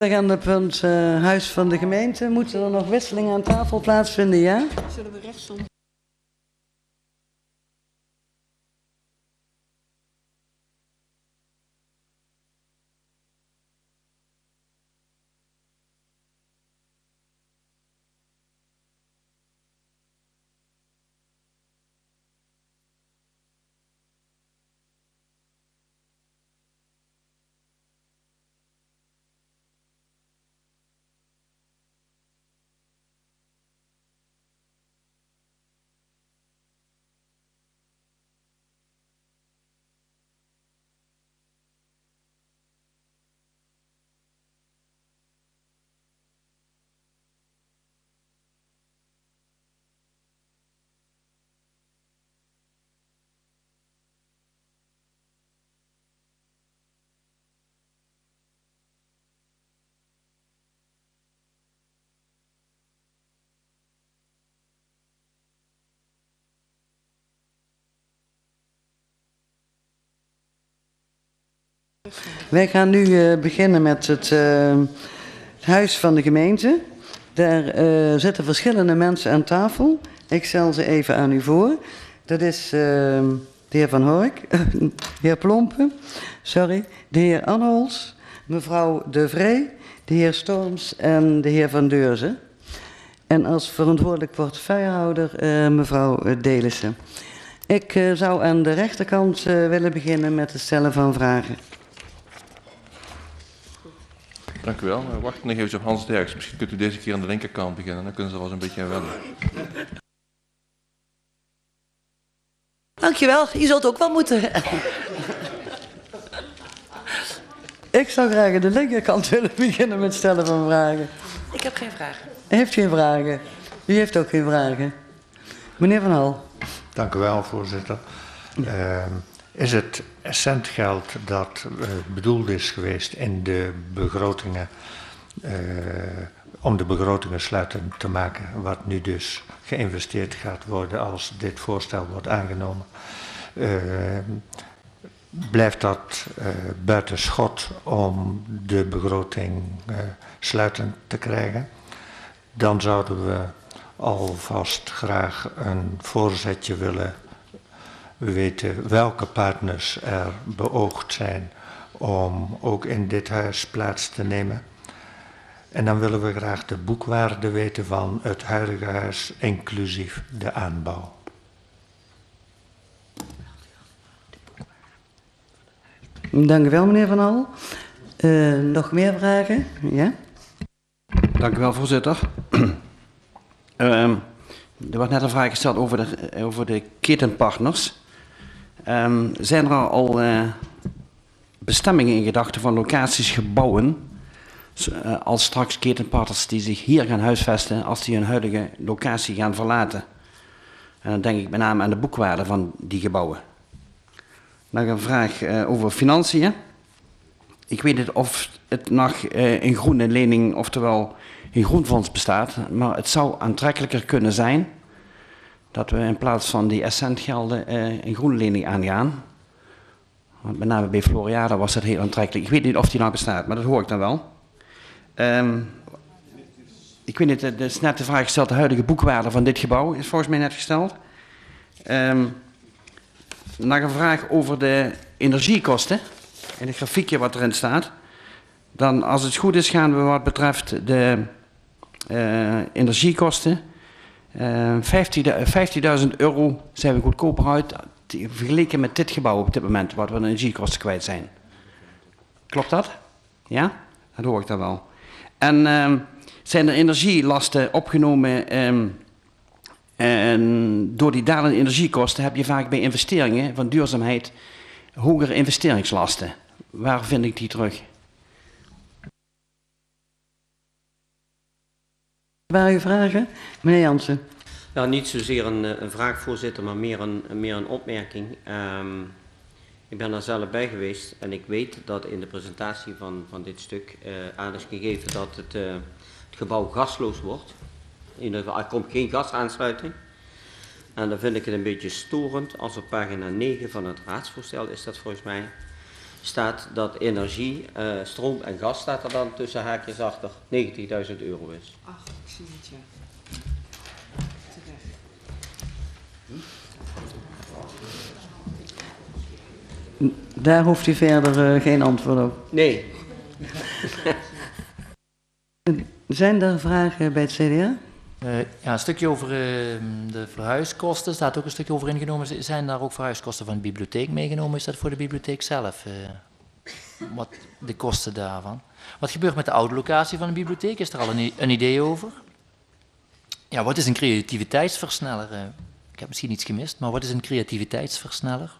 Agendapunt Huis van de Gemeente. Moeten er nog wisselingen aan tafel plaatsvinden, ja? Zullen we rechtsom? Wij gaan nu beginnen met het Huis van de Gemeente. Daar zitten verschillende mensen aan tafel. Ik stel ze even aan u voor. Dat is de heer Van Hork, de heer Plompen, sorry, de heer Anhols, mevrouw De Vree, de heer Storms en de heer Van Deurzen. En als verantwoordelijk portefeuillehouder mevrouw Delissen. Ik zou aan de rechterkant willen beginnen met het stellen van vragen. Dank u wel. We wachten nog even op Hans Derks. Misschien kunt u deze keer aan de linkerkant beginnen. Dan kunnen ze er wel eens een beetje aan wennen. Dankjewel. Je zult ook wel moeten. Ik zou graag aan de linkerkant willen beginnen met stellen van vragen. Ik heb geen vragen. U heeft geen vragen. U heeft ook geen vragen. Meneer Van Hal. Dank u wel, voorzitter. Is het centgeld dat bedoeld is geweest in de begrotingen, om de begrotingen sluitend te maken, wat nu dus geïnvesteerd gaat worden als dit voorstel wordt aangenomen, blijft dat buiten schot om de begroting sluitend te krijgen? Dan zouden we alvast graag een voorzetje willen weten welke partners er beoogd zijn om ook in dit huis plaats te nemen. En dan willen we graag de boekwaarde weten van het huidige huis, inclusief de aanbouw. Dank u wel, meneer Van Hal. Nog meer vragen? Ja? Dank u wel, voorzitter. Er wordt net een vraag gesteld over de ketenpartners. Zijn er al bestemmingen in gedachten van locaties, gebouwen, als straks ketenpartners die zich hier gaan huisvesten, als die hun huidige locatie gaan verlaten? En dan denk ik met name aan de boekwaarde van die gebouwen. Dan een vraag over financiën. Ik weet niet of het nog in groene lening, oftewel in groenfonds bestaat, maar het zou aantrekkelijker kunnen zijn dat we in plaats van die essentgelden een groene lening aangaan. Want met name bij Floriada was dat heel aantrekkelijk. Ik weet niet of die nou bestaat, maar dat hoor ik dan wel. Ik weet niet, er is net de vraag gesteld, de huidige boekwaarde van dit gebouw is volgens mij net gesteld. Nog een vraag over de energiekosten. In het grafiekje wat erin staat. Dan, als het goed is, gaan we wat betreft de energiekosten. 15.000 euro zijn we goedkoper uit vergeleken met dit gebouw op dit moment, wat we aan energiekosten kwijt zijn. Klopt dat? Ja? Dat hoor ik dan wel. En zijn er energielasten opgenomen en door die dalende energiekosten heb je vaak bij investeringen van duurzaamheid hogere investeringslasten. Waar vind ik die terug? Waar u vragen? Meneer Jansen. Ja, niet zozeer een vraag, voorzitter, maar meer een opmerking. Ik ben daar zelf bij geweest en ik weet dat in de presentatie van dit stuk aan is gegeven dat het gebouw gasloos wordt. In ieder geval, er komt geen gasaansluiting. En dan vind ik het een beetje storend als op pagina 9 van het raadsvoorstel is dat volgens mij, staat dat energie, stroom en gas staat er dan tussen haakjes achter, €90.000 is. Ach, ik zie het, ja. Terecht. Daar hoeft u verder geen antwoord op. Nee. Zijn er vragen bij het CDA? Ja, een stukje over de verhuiskosten, staat ook een stukje over ingenomen. Zijn daar ook verhuiskosten van de bibliotheek meegenomen? Is dat voor de bibliotheek zelf? Wat de kosten daarvan? Wat gebeurt met de oude locatie van de bibliotheek? Is er al een idee over? Ja, wat is een creativiteitsversneller? Ik heb misschien iets gemist, maar wat is een creativiteitsversneller?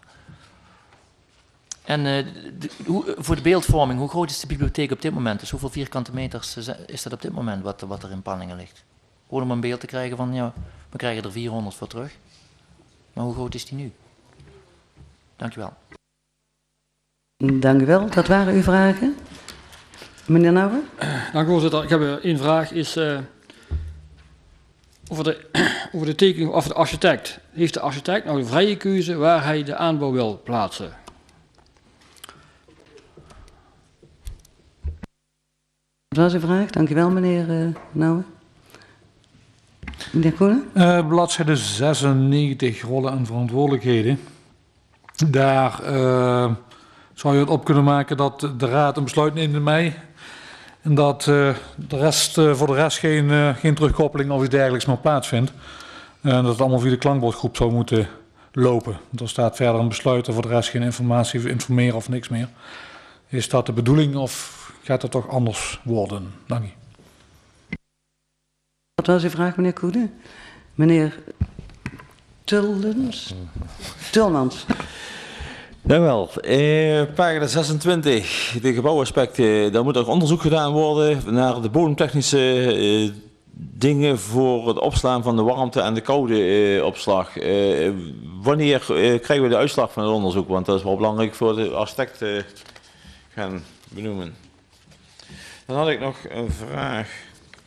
En voor de beeldvorming, hoe groot is de bibliotheek op dit moment? Dus hoeveel vierkante meters is dat op dit moment wat er in Panningen ligt? Gewoon om een beeld te krijgen van, ja, we krijgen er 400 voor terug. Maar hoe groot is die nu? Dank u wel. Dank u wel. Dat waren uw vragen. Meneer Nouwer? Dank u, voorzitter. Ik heb één vraag. Is over de tekening of de architect. Heeft de architect nou de vrije keuze waar hij de aanbouw wil plaatsen? Dat was uw vraag. Dank u wel, meneer Nouwer. Meneer Koenen? Bladzijde 96, rollen en verantwoordelijkheden. Daar zou je het op kunnen maken dat de Raad een besluit neemt in mei. En dat voor de rest geen terugkoppeling of iets dergelijks meer plaatsvindt. En dat het allemaal via de klankbordgroep zou moeten lopen. Want er staat verder een besluit en voor de rest geen informatie, informeren of niks meer. Is dat de bedoeling of gaat het toch anders worden? Dank u. Wat was uw vraag, meneer Koenen? Meneer Tulmans. Dank u wel. Pagina 26, de gebouwaspecten. Daar moet ook onderzoek gedaan worden naar de bodemtechnische dingen voor het opslaan van de warmte en de koude opslag. Wanneer krijgen we de uitslag van het onderzoek? Want dat is wel belangrijk voor de architect gaan benoemen. Dan had ik nog een vraag.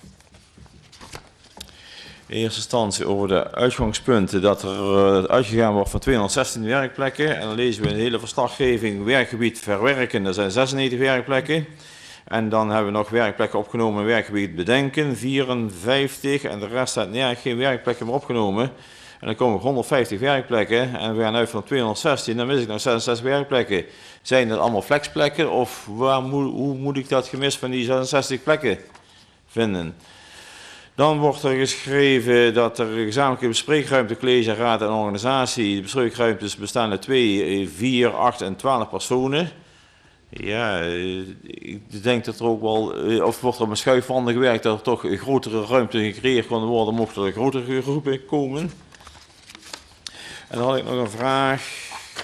In eerste instantie over de uitgangspunten dat er uitgegaan wordt van 216 werkplekken. En dan lezen we in de hele verslaggeving werkgebied verwerken, dat zijn 96 werkplekken. En dan hebben we nog werkplekken opgenomen in werkgebied bedenken, 54. En de rest staat geen werkplekken meer opgenomen. En dan komen 150 werkplekken en we gaan uit van 216, dan mis ik nog 66 werkplekken. Zijn dat allemaal flexplekken of hoe moet ik dat gemis van die 66 plekken vinden? Dan wordt er geschreven dat er gezamenlijke bespreekruimte, college, raad en organisatie. De bespreekruimtes bestaan uit 2, 4, 8 en 12 personen. Ja, ik denk dat er ook wel, of wordt er met schuifwanden gewerkt, dat er toch grotere ruimte gecreëerd kan worden, mochten er grotere groepen komen. En dan had ik nog een vraag.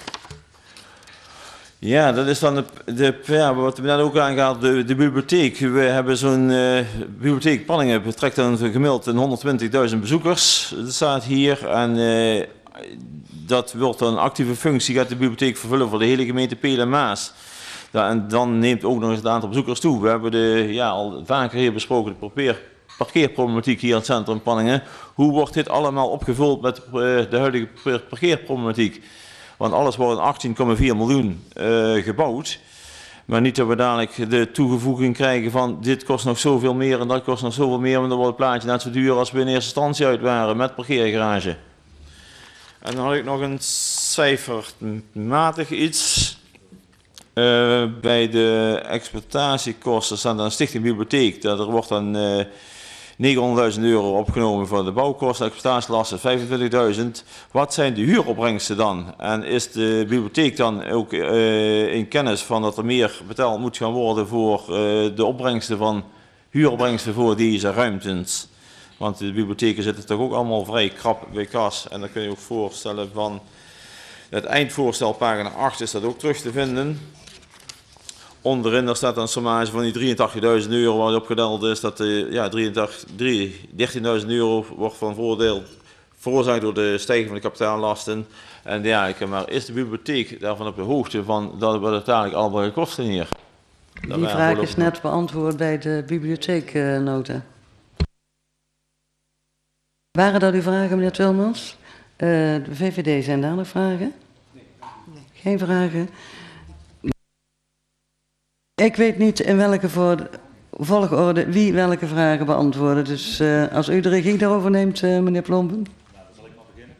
Ja, dat is dan wat we net ook aangehaald, de bibliotheek. We hebben zo'n bibliotheek Panningen, betrekt dan gemiddeld 120.000 bezoekers. Dat staat hier. En dat wordt dan een actieve functie, gaat de bibliotheek vervullen voor de hele gemeente Peel en Maas. Ja, en dan neemt ook nog eens het aantal bezoekers toe. We hebben al vaker hier besproken de parkeerproblematiek hier in het centrum Panningen. Hoe wordt dit allemaal opgevuld met de huidige parkeerproblematiek? Want alles wordt in 18,4 miljoen gebouwd. Maar niet dat we dadelijk de toegevoeging krijgen van dit kost nog zoveel meer en dat kost nog zoveel meer. Want dan wordt het plaatje net zo duur als we in eerste instantie uit waren met parkeergarage. En dan had ik nog een cijfermatig iets. Bij de exploitatiekosten staat dan Stichting Bibliotheek. Er wordt dan €900.000 opgenomen voor de bouwkosten, exploitatielasten 25.000. Wat zijn de huuropbrengsten dan? En is de bibliotheek dan ook in kennis van dat er meer betaald moet gaan worden voor de opbrengsten van huuropbrengsten voor deze ruimtes? Want de bibliotheken zitten toch ook allemaal vrij krap bij kas. En dan kun je ook voorstellen van het eindvoorstel, pagina 8, is dat ook terug te vinden. Onderin daar staat een sommage van die €83.000 waar opgedeeld is. Dat €13.000 wordt van voordeel veroorzaakt door de stijging van de kapitaallasten. En ja, maar is de bibliotheek daarvan op de hoogte van dat we uiteindelijk allemaal kosten hier? Die vraag is net beantwoord bij de bibliotheeknota. Waren dat uw vragen, meneer Tulmans? De VVD, zijn daar nog vragen? Nee. Geen vragen? Ik weet niet in welke volgorde wie welke vragen beantwoorden. Dus als u de regie daarover neemt, meneer Plompen. Nou, dan zal ik maar beginnen.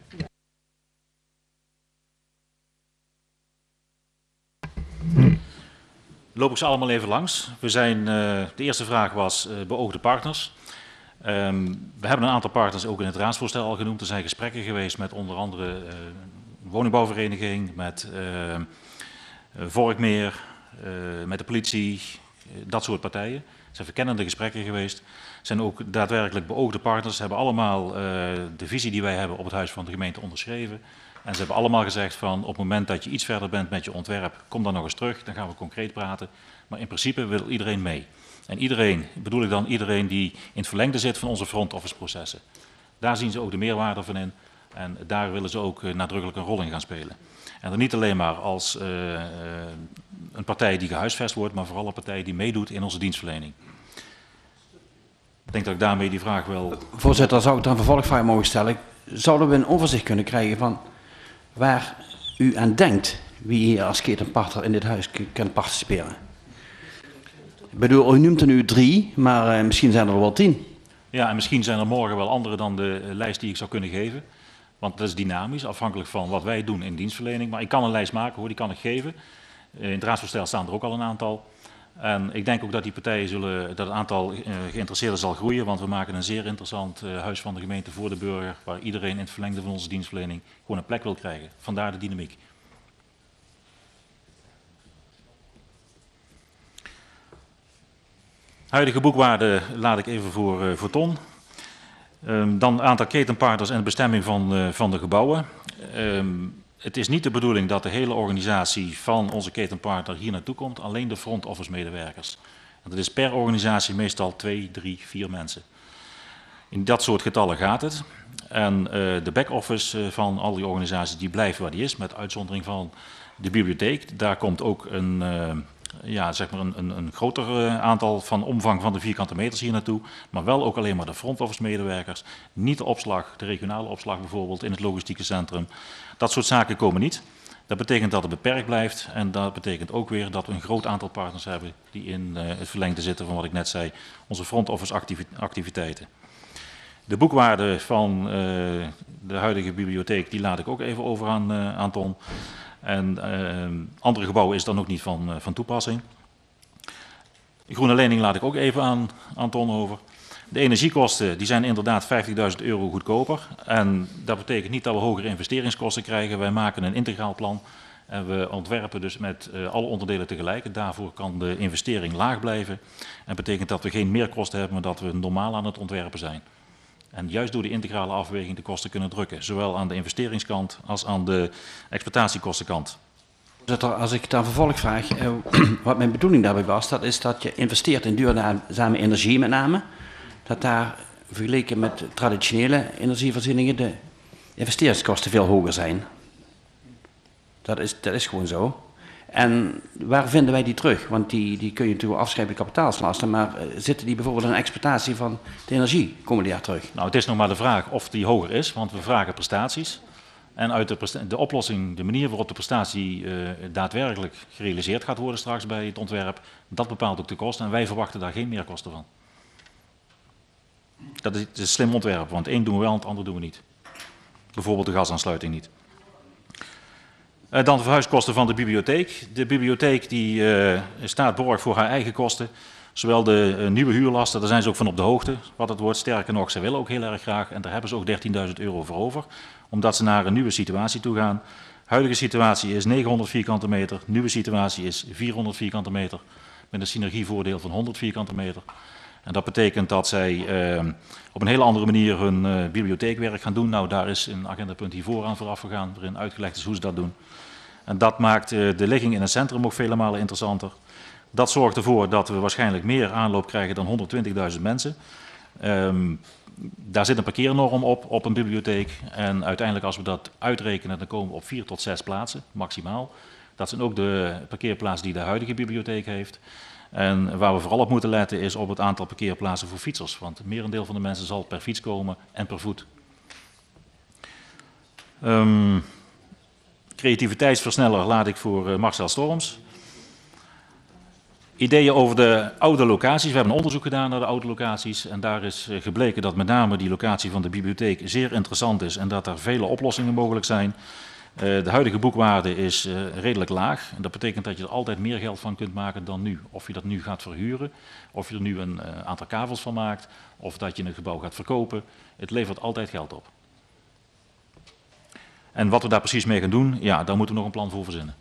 Loop ik ze allemaal even langs. De eerste vraag was beoogde partners. We hebben een aantal partners ook in het raadsvoorstel al genoemd. Er zijn gesprekken geweest met onder andere woningbouwvereniging, met Vorkmeer, met de politie, dat soort partijen. Er zijn verkennende gesprekken geweest. Er zijn ook daadwerkelijk beoogde partners. Ze hebben allemaal de visie die wij hebben op het huis van de gemeente onderschreven. En ze hebben allemaal gezegd van op het moment dat je iets verder bent met je ontwerp, kom dan nog eens terug, dan gaan we concreet praten. Maar in principe wil iedereen mee. En iedereen, bedoel ik dan iedereen die in het verlengde zit van onze front office processen. Daar zien ze ook de meerwaarde van in en daar willen ze ook nadrukkelijk een rol in gaan spelen. En dan niet alleen maar als een partij die gehuisvest wordt, maar vooral een partij die meedoet in onze dienstverlening. Ik denk dat ik daarmee die vraag wel... Voorzitter, zou ik dan een vervolgvraag mogen stellen? Zouden we een overzicht kunnen krijgen van waar u aan denkt wie hier als ketenpartner in dit huis kan participeren? Ik bedoel, u noemt er nu 3, maar misschien zijn er wel 10. Ja, en misschien zijn er morgen wel andere dan de lijst die ik zou kunnen geven. Want dat is dynamisch, afhankelijk van wat wij doen in dienstverlening. Maar ik kan een lijst maken hoor, die kan ik geven. In het raadsvoorstel staan er ook al een aantal. En ik denk ook dat die partijen dat het aantal geïnteresseerden zal groeien. Want we maken een zeer interessant huis van de gemeente voor de burger. Waar iedereen in het verlengde van onze dienstverlening gewoon een plek wil krijgen. Vandaar de dynamiek. Huidige boekwaarde laat ik even voor Ton. Dan een aantal ketenpartners en de bestemming van de gebouwen. Het is niet de bedoeling dat de hele organisatie van onze ketenpartner hier naartoe komt. Alleen de front office medewerkers. En dat is per organisatie meestal 2, 3, 4 mensen. In dat soort getallen gaat het. En de back-office van al die organisaties die blijft waar die is. Met uitzondering van de bibliotheek. Daar komt ook een groter aantal van omvang van de vierkante meters hier naartoe. Maar wel ook alleen maar de front office medewerkers. Niet de opslag, de regionale opslag bijvoorbeeld in het logistieke centrum. Dat soort zaken komen niet. Dat betekent dat het beperkt blijft. En dat betekent ook weer dat we een groot aantal partners hebben die in het verlengde zitten van wat ik net zei. Onze front office activiteiten. De boekwaarde van de huidige bibliotheek die laat ik ook even over aan Ton. En andere gebouwen is dan ook niet van toepassing. De groene lening laat ik ook even aan Ton over. De energiekosten die zijn inderdaad €50.000 goedkoper. En dat betekent niet dat we hogere investeringskosten krijgen. Wij maken een integraal plan. En we ontwerpen dus met alle onderdelen tegelijk. Daarvoor kan de investering laag blijven. En dat betekent dat we geen meerkosten hebben, maar dat we normaal aan het ontwerpen zijn. En juist door die integrale afweging de kosten kunnen drukken. Zowel aan de investeringskant als aan de exploitatiekostenkant. Als ik dan vervolg vraag, wat mijn bedoeling daarbij was, dat is dat je investeert in duurzame energie met name. Dat daar vergeleken met traditionele energievoorzieningen de investeringskosten veel hoger zijn. Dat is gewoon zo. En waar vinden wij die terug? Want die kun je natuurlijk afschrijven in kapitaalslasten, maar zitten die bijvoorbeeld in de exploitatie van de energie? Komen die daar terug? Nou, het is nog maar de vraag of die hoger is, want we vragen prestaties. En uit de oplossing, de manier waarop de prestatie daadwerkelijk gerealiseerd gaat worden straks bij het ontwerp, dat bepaalt ook de kosten en wij verwachten daar geen meerkosten van. Dat is een slim ontwerp, want het een doen we wel en het ander doen we niet. Bijvoorbeeld de gasaansluiting niet. Dan de verhuiskosten van de bibliotheek. De bibliotheek die staat borg voor haar eigen kosten. Zowel de nieuwe huurlasten, daar zijn ze ook van op de hoogte wat het wordt. Sterker nog, ze willen ook heel erg graag en daar hebben ze ook €13.000 voor over. Omdat ze naar een nieuwe situatie toe gaan. Huidige situatie is 900 vierkante meter, nieuwe situatie is 400 vierkante meter. Met een synergievoordeel van 100 vierkante meter. En dat betekent dat zij op een hele andere manier hun bibliotheekwerk gaan doen. Nou, daar is een agendapunt hiervoor aan vooraf gegaan, waarin uitgelegd is hoe ze dat doen. En dat maakt de ligging in het centrum ook vele malen interessanter. Dat zorgt ervoor dat we waarschijnlijk meer aanloop krijgen dan 120.000 mensen. Daar zit een parkeernorm op een bibliotheek. En uiteindelijk als we dat uitrekenen, dan komen we op 4 tot 6 plaatsen, maximaal. Dat zijn ook de parkeerplaatsen die de huidige bibliotheek heeft. En waar we vooral op moeten letten is op het aantal parkeerplaatsen voor fietsers. Want het merendeel van de mensen zal per fiets komen en per voet. Creativiteitsversneller laat ik voor Marcel Storms. Ideeën over de oude locaties. We hebben een onderzoek gedaan naar de oude locaties. En daar is gebleken dat met name die locatie van de bibliotheek zeer interessant is. En dat er vele oplossingen mogelijk zijn. De huidige boekwaarde is redelijk laag. En dat betekent dat je er altijd meer geld van kunt maken dan nu. Of je dat nu gaat verhuren, of je er nu een aantal kavels van maakt, of dat je een gebouw gaat verkopen. Het levert altijd geld op. En wat we daar precies mee gaan doen, ja, daar moeten we nog een plan voor verzinnen.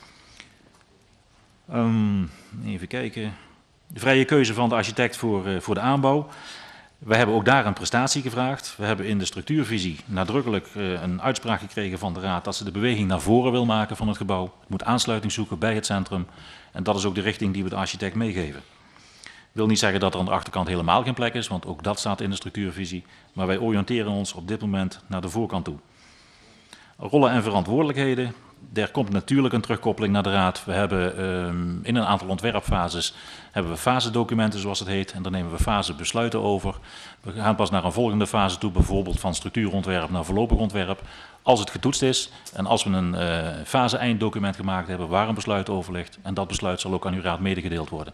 Even kijken. De vrije keuze van de architect voor de aanbouw. We hebben ook daar een prestatie gevraagd. We hebben in de structuurvisie nadrukkelijk een uitspraak gekregen van de Raad dat ze de beweging naar voren wil maken van het gebouw. Het moet aansluiting zoeken bij het centrum. En dat is ook de richting die we de architect meegeven. Ik wil niet zeggen dat er aan de achterkant helemaal geen plek is, want ook dat staat in de structuurvisie. Maar wij oriënteren ons op dit moment naar de voorkant toe. Rollen en verantwoordelijkheden. Er komt natuurlijk een terugkoppeling naar de Raad. We hebben in een aantal ontwerpfases hebben we fasedocumenten, zoals het heet. En daar nemen we fasebesluiten over. We gaan pas naar een volgende fase toe, bijvoorbeeld van structuurontwerp naar voorlopig ontwerp. Als het getoetst is en als we een fase-einddocument gemaakt hebben waar een besluit over ligt. En dat besluit zal ook aan uw Raad medegedeeld worden.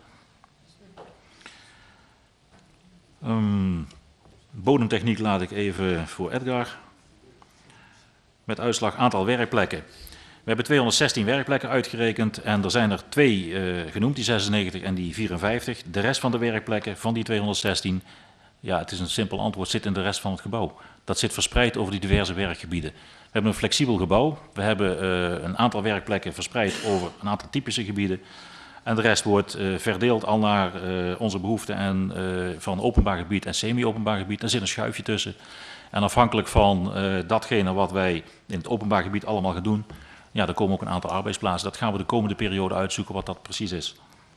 Bodemtechniek laat ik even voor Edgar. Met uitslag aantal werkplekken. We hebben 216 werkplekken uitgerekend en er zijn er 2 genoemd, die 96 en die 54. De rest van de werkplekken van die 216, ja, het is een simpel antwoord, zit in de rest van het gebouw. Dat zit verspreid over die diverse werkgebieden. We hebben een flexibel gebouw, we hebben een aantal werkplekken verspreid over een aantal typische gebieden. En de rest wordt verdeeld al naar onze behoeften en van openbaar gebied en semi-openbaar gebied. Er zit een schuifje tussen. En afhankelijk van datgene wat wij in het openbaar gebied allemaal gaan doen, ja, er komen ook een aantal arbeidsplaatsen. Dat gaan we de komende periode uitzoeken wat dat precies is.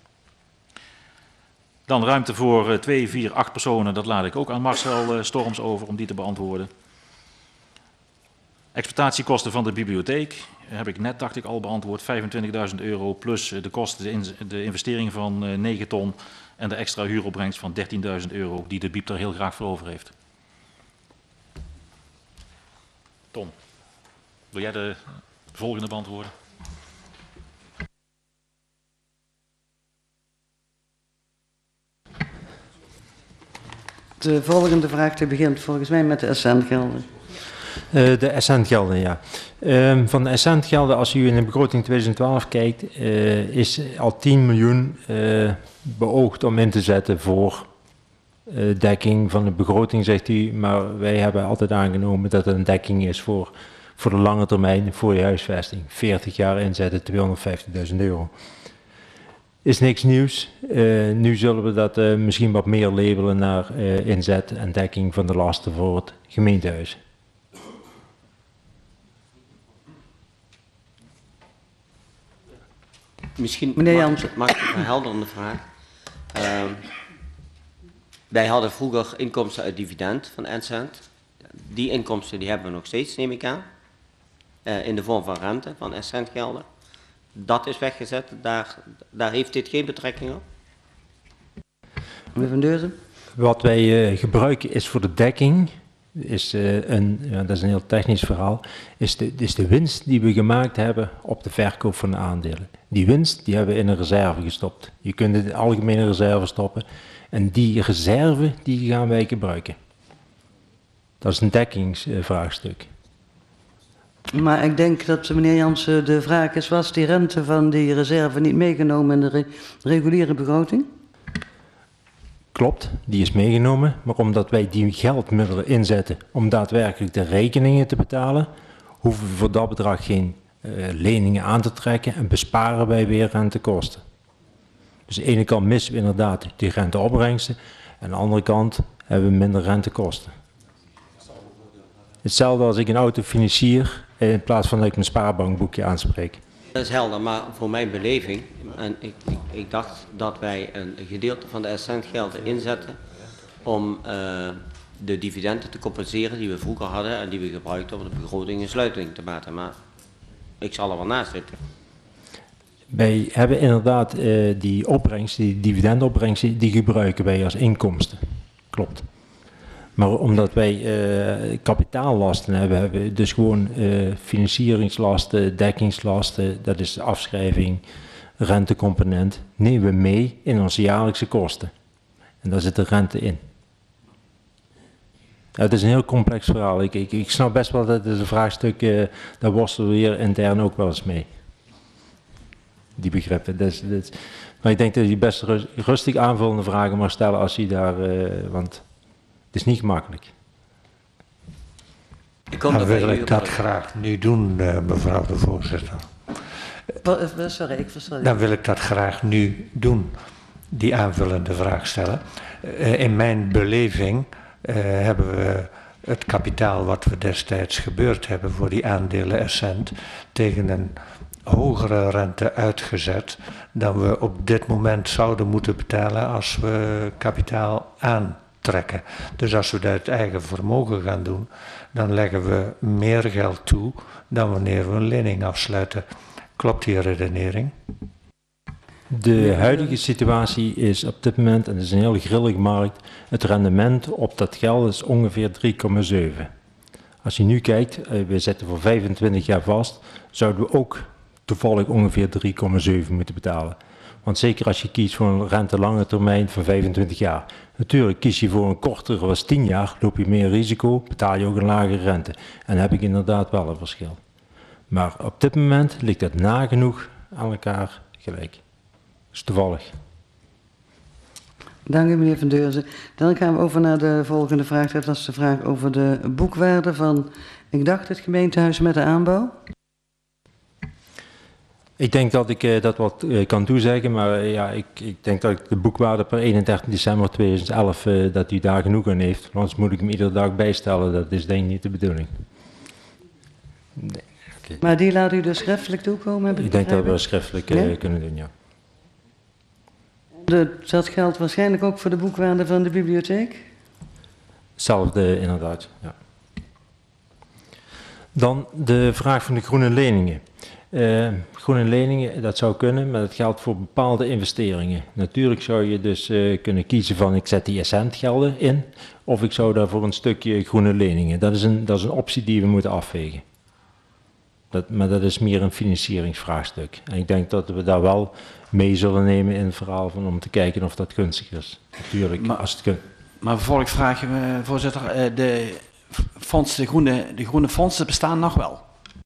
Dan ruimte voor 2, 4, 8 personen. Dat laat ik ook aan Marcel Storms over om die te beantwoorden. Exploitatiekosten van de bibliotheek heb ik net, dacht ik, al beantwoord. €25.000 plus de kosten, de investering van 9 ton en de extra huuropbrengst van €13.000 die de bieb er heel graag voor over heeft. Ton, wil jij de volgende beantwoorden? De volgende vraag die begint volgens mij met de SN-gelden. De SN-gelden, ja. Van de SN-gelden, als u in de begroting 2012 kijkt, is al 10 miljoen beoogd om in te zetten voor dekking van de begroting, zegt u. Maar wij hebben altijd aangenomen dat het een dekking is voor de lange termijn, voor je huisvesting. 40 jaar inzetten, €250.000. Is niks nieuws. Nu zullen we dat misschien wat meer labelen naar inzet en dekking van de lasten voor het gemeentehuis. Misschien Meneer Jansen. mag ik een verhelderende vraag. Wij hadden vroeger inkomsten uit dividend van Essent. Die inkomsten die hebben we nog steeds, neem ik aan. In de vorm van rente, van Essent-gelden. Dat is weggezet, daar heeft dit geen betrekking op. Meneer Van Deurzen. Wat wij gebruiken is voor de dekking, dat is een heel technisch verhaal, is de winst die we gemaakt hebben op de verkoop van de aandelen. Die winst die hebben we in een reserve gestopt. Je kunt het in de algemene reserve stoppen en die reserve die gaan wij gebruiken. Dat is een dekkingsvraagstuk. Maar ik denk dat meneer Jansen de vraag is, was die rente van die reserve niet meegenomen in de reguliere begroting? Klopt, die is meegenomen, maar omdat wij die geldmiddelen inzetten om daadwerkelijk de rekeningen te betalen, hoeven we voor dat bedrag geen leningen aan te trekken en besparen wij weer rentekosten. Dus aan de ene kant missen we inderdaad die renteopbrengsten en aan de andere kant hebben we minder rentekosten. Hetzelfde als ik een auto financier in plaats van dat ik mijn spaarbankboekje aanspreek. Dat is helder, maar voor mijn beleving, en ik dacht dat wij een gedeelte van de Essent-gelden inzetten om de dividenden te compenseren die we vroeger hadden en die we gebruikten om de begroting in sluiting te maken. Maar ik zal er wel naast zitten. Wij hebben inderdaad die opbrengsten, die dividendopbrengsten, die gebruiken wij als inkomsten. Klopt. Maar omdat wij kapitaallasten hebben, hebben we dus gewoon financieringslasten, dekkingslasten, dat is de afschrijving rentecomponent nemen we mee in onze jaarlijkse kosten. En daar zit de rente in. Ja, het is een heel complex verhaal. Ik snap best wel dat het is een vraagstuk, daar worstelen we hier intern ook wel eens mee. Die begrippen. Maar ik denk dat je best rustig aanvullende vragen mag stellen als je daar, want het is niet gemakkelijk. Dan wil ik dat graag nu doen, mevrouw de voorzitter. Sorry, ik versta. Dan wil ik dat graag nu doen, die aanvullende vraag stellen. In mijn beleving hebben we het kapitaal wat we destijds gebeurd hebben voor die aandelen Essent tegen een hogere rente uitgezet dan we op dit moment zouden moeten betalen als we kapitaal aantrekken. Dus als we dat uit eigen vermogen gaan doen, dan leggen we meer geld toe dan wanneer we een lening afsluiten. Klopt die redenering? De huidige situatie is op dit moment, en het is een heel grillige markt, het rendement op dat geld is ongeveer 3,7. Als je nu kijkt, we zitten voor 25 jaar vast, zouden we ook toevallig ongeveer 3,7 moeten betalen. Want zeker als je kiest voor een rente lange termijn van 25 jaar. Natuurlijk kies je voor een kortere als 10 jaar, loop je meer risico, betaal je ook een lagere rente. En dan heb ik inderdaad wel een verschil. Maar op dit moment ligt dat nagenoeg aan elkaar gelijk. Dat is toevallig. Dank u, meneer Van Deurzen. Dan gaan we over naar de volgende vraag. Dat was de vraag over de boekwaarde van, ik dacht, het gemeentehuis met de aanbouw. Ik denk dat ik dat wat kan toezeggen, maar ja, ik denk dat ik de boekwaarde per 31 december 2011, dat u daar genoeg aan heeft. Anders moet ik hem iedere dag bijstellen, dat is denk ik niet de bedoeling. Nee. Okay. Maar die laat u dus schriftelijk toekomen? Heb ik denk dat we dat schriftelijk kunnen doen, ja. Dat geldt waarschijnlijk ook voor de boekwaarde van de bibliotheek? Hetzelfde inderdaad, ja. Dan de vraag van de groene leningen. Groene leningen, dat zou kunnen, maar dat geldt voor bepaalde investeringen. Natuurlijk zou je dus kunnen kiezen van ik zet die Essent-gelden in, of ik zou daarvoor een stukje groene leningen. Dat is een optie die we moeten afwegen. Maar dat is meer een financieringsvraagstuk. En ik denk dat we daar wel mee zullen nemen in het verhaal van om te kijken of dat gunstig is. Natuurlijk, maar, als het kunt. Maar vervolgens vraag je, voorzitter, de groene fondsen bestaan nog wel?